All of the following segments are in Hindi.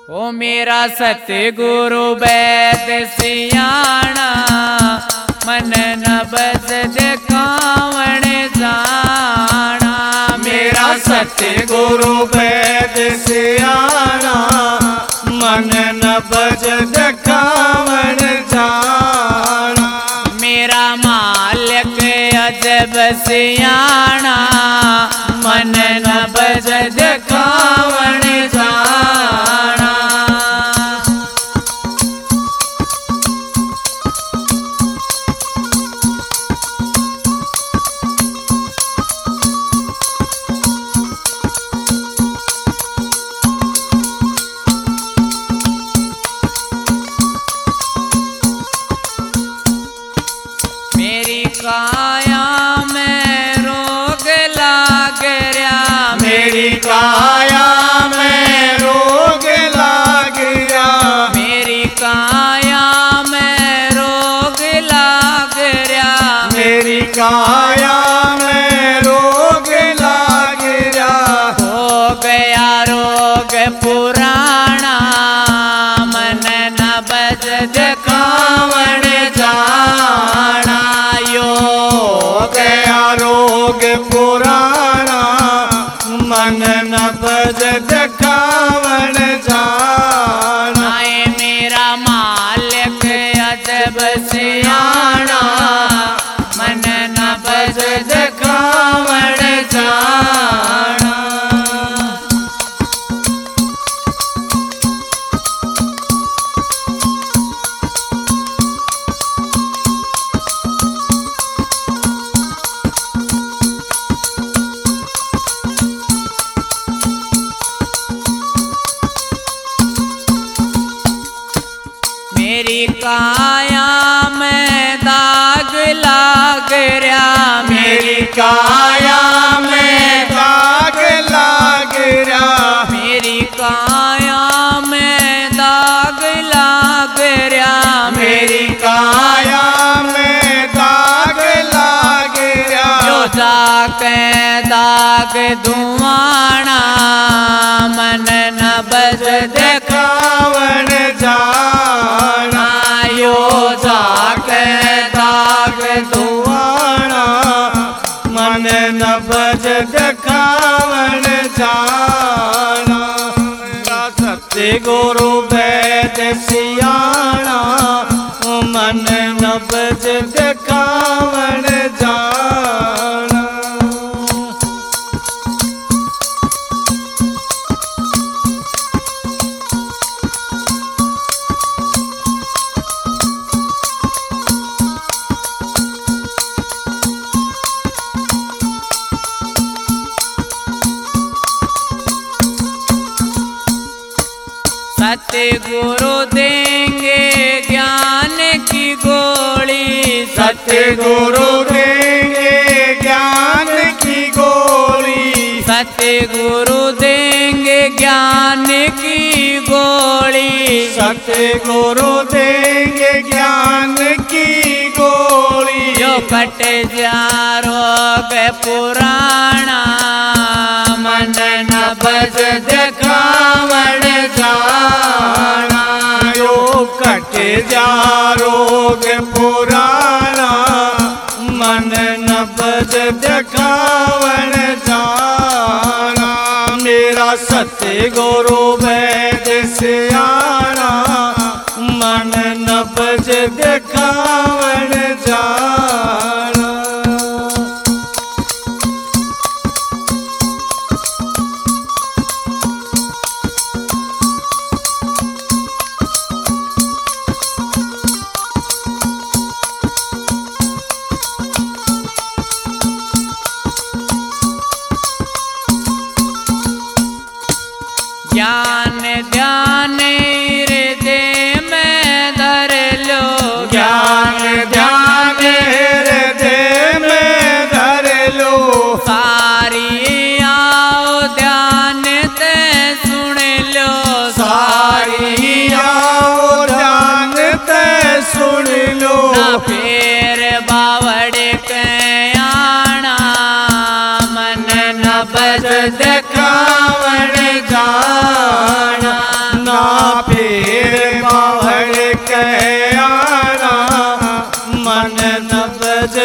ओ मेरा सतगुरु वैद सियाणा, मन न बस दिखावण जाना। मेरा सतगुरु वैद सियाणा, मन न बस दिखावण जाना। मेरा मालिक अजब सियाणा, मन न बस दिखावण जाना। मेरी काया में रोग लाग रहा, मेरी काया में रोग लाग रहा। मेरी काया में रोग लाग रहा। मेरी काया में रोग लाग रहा। हो गया रोग पुराना, मन न बस दिखावण जाना। हो गया रोग पुराना, मन न बस दिखावण जाना। आए मेरा मालिक अजब सियाणा, मन न बस दिखावण जाना। मेरी काया में दाग लाग रहा। मेरी काया में दाग लाग रहा। मेरी काया में दाग लाग रहा। मेरी काया में दाग लाग रहा। जो जाके दाग धुआना, मन न बस दिखावण जाना। यो जाके दाग धुआना, मन न बस दिखावण जाना। मेरा सतगुरु वैद सियाणा, मन न बस दिखावण जाना। सतगुरु देंगे ज्ञान की गोली। सतगुरु देंगे ज्ञान की गोली। सतगुरु देंगे ज्ञान की गोली। सतगुरु देंगे ज्ञान की गोली। जो कट जा रोग पुराना, मन न बस दिखावण जाना। यो कट जा रोग पुराना, मन न बस दिखावण जाना। मेरा सतगुरु वैद सियाणा, मन न बस दिखावण जाना। ज्ञान ध्यान हृदय में धर लो। ज्ञान ध्यान हृदय में धर लो। सारी आओ ध्यान ते सुन लो। सारी आओ ध्यान ते सुन लो। ना फेर बावड़ के आना, मन न बस दिखावण जाना। ना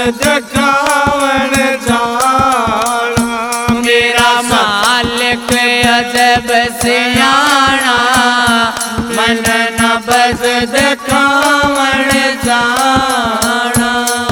दिखावन जाना। मेरा मालिक अजब सियाणा मन न बस दिखावन जाना।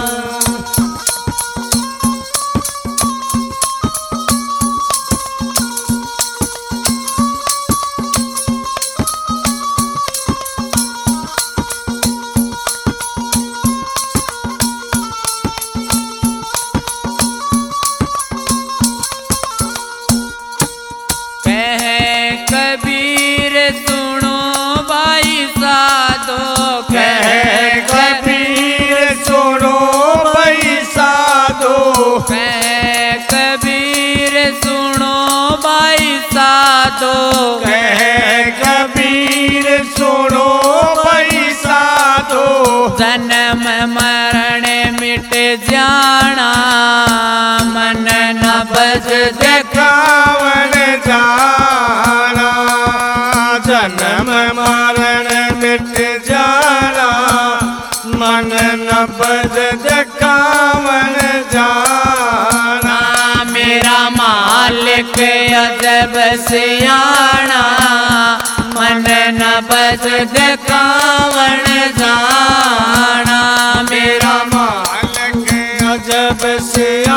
कबीर सुनो भाई साधो, कहे कबीर सुनो भाई साधो। कहे कबीर सुनो भाई साधो, कहे कबीर सुनो भाई साधो। जन्म मरण मिट जाना मन न बस दिखावन जाना। जन्म मरण मिट जाना मन न बस दिखावन जाना। मेरा मालिक अजब सियाणा मन न बस दिखावन जाना। मेरा मालिक अजब से